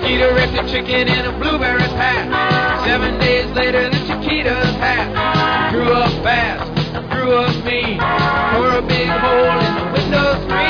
Chiquita-rested chicken in a blueberry patch. 7 days later, the Chiquitas hatched. Grew up fast, grew up mean, tore a big hole in the window screen.